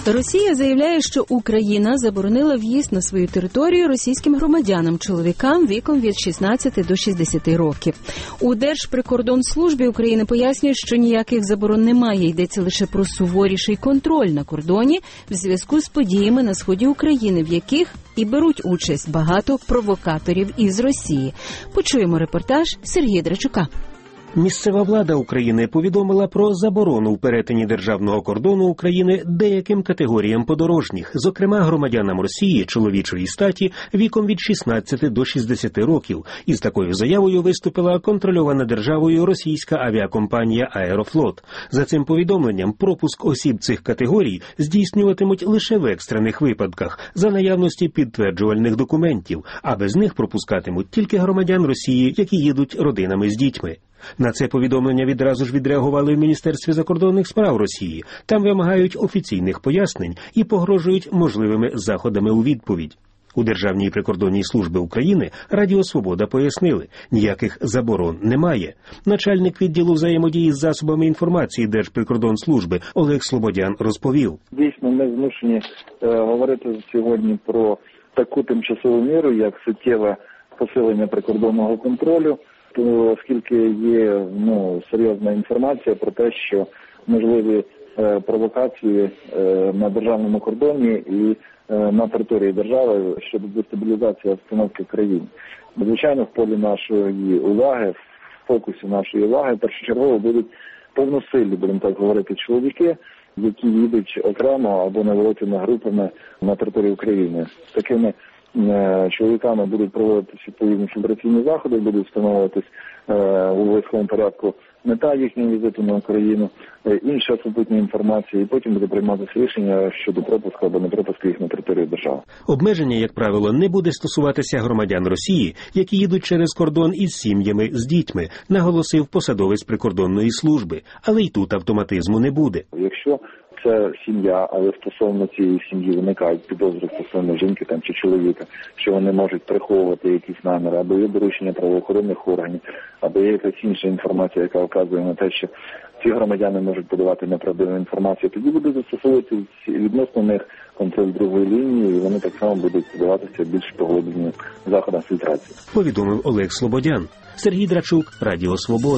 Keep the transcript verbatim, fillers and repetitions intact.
Росія заявляє, що Україна заборонила в'їзд на свою територію російським громадянам, чоловікам віком від шістнадцяти до шістдесяти років. У Держприкордонслужбі України пояснюють, що ніяких заборон немає, йдеться лише про суворіший контроль на кордоні в зв'язку з подіями на сході України, в яких і беруть участь багато провокаторів із Росії. Почуємо репортаж Сергія Драчука. Місцева влада України повідомила про заборону в перетині державного кордону України деяким категоріям подорожніх, зокрема громадянам Росії чоловічої статі віком від шістнадцяти до шістдесяти років. Із такою заявою виступила контрольована державою російська авіакомпанія «Аерофлот». За цим повідомленням, пропуск осіб цих категорій здійснюватимуть лише в екстрених випадках, за наявності підтверджувальних документів, а без них пропускатимуть тільки громадян Росії, які їдуть родинами з дітьми. На це повідомлення відразу ж відреагували в Міністерстві закордонних справ Росії. Там вимагають офіційних пояснень і погрожують можливими заходами у відповідь. У Державній прикордонній службі України Радіо Свобода пояснили, ніяких заборон немає. Начальник відділу взаємодії з засобами інформації Держприкордонслужби Олег Слободян розповів. Дійсно, ми змушені е, говорити сьогодні про таку тимчасову міру, як суттєве посилення прикордонного контролю, оскільки є ну, серйозна інформація про те, що можливі е, провокації е, на державному кордоні і е, на території держави щодо дестабілізації обстановки в країні. Звичайно, в полі нашої уваги, в фокусі нашої уваги першочергово будуть повносильні, будемо так говорити, чоловіки, які їдуть окремо або невеликими групами на території України. Такими чоловіками будуть проводитися відповідні фільтраційні заходи, будуть встановлюватись е, у обов'язковому порядку мета їхнього візиту на Україну, е, інша супутня інформація, і потім буде прийматися рішення щодо пропуску або не пропуску їх на територію держави. Обмеження, як правило, не буде стосуватися громадян Росії, які їдуть через кордон із сім'ями, з дітьми, наголосив посадовець прикордонної служби. Але й тут автоматизму не буде. Якщо це сім'я, але стосовно цієї сім'ї виникають підозри стосовно жінки там чи чоловіка, що вони можуть приховувати якісь наміри, або є доручення правоохоронних органів, або є якась інша інформація, яка вказує на те, що ці громадяни можуть подавати неправдиву інформацію, тоді буде застосовувати відносно них контроль другої лінії, і вони так само будуть подаватися більш поглиблені заходам фільтрації. Повідомив Олег Слободян. Сергій Драчук, Радіо Свобода.